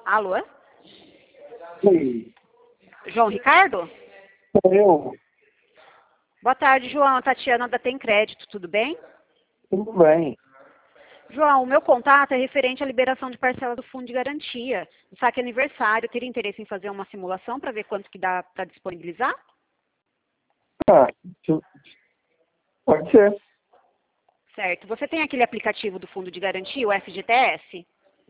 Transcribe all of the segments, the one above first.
Alô? Sim, João Ricardo? sou eu. Boa tarde, João. Tatiana da Tem Crédito, tudo bem? Tudo bem. João, o meu contato é referente à liberação de parcela do fundo de garantia. No saque aniversário, teria interesse em fazer uma simulação para ver quanto que dá para disponibilizar? Ah, tu- pode ser. Certo. Você tem aquele aplicativo do fundo de garantia, o FGTS?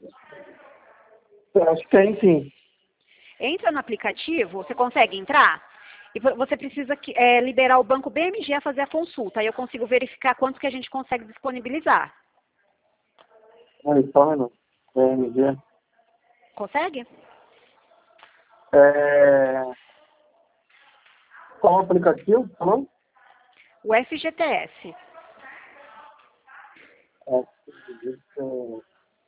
Eu acho que tem sim. Entra no aplicativo, você consegue entrar? E você precisa liberar o banco BMG a fazer a consulta. Aí eu consigo verificar quanto que a gente consegue disponibilizar. Aí, só um minuto. PNG. Consegue? Qual o aplicativo? Falou? O FGTS. É, deixa eu-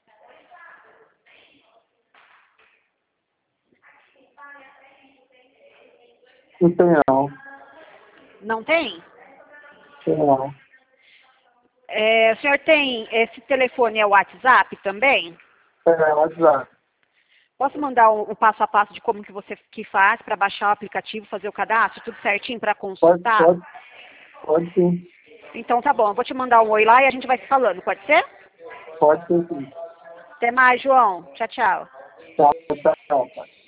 não tem não. Não tem? Tem não. O senhor tem esse telefone é o WhatsApp também? WhatsApp. Posso mandar o passo a passo de como que você que faz para baixar o aplicativo, fazer o cadastro, tudo certinho para Pode, consultar? pode, pode sim. Então tá bom, eu vou te mandar um oi lá e a gente vai se falando, pode ser? Pode ser sim. Até mais, João. Tchau, tchau. Tchau, tchau, tchau.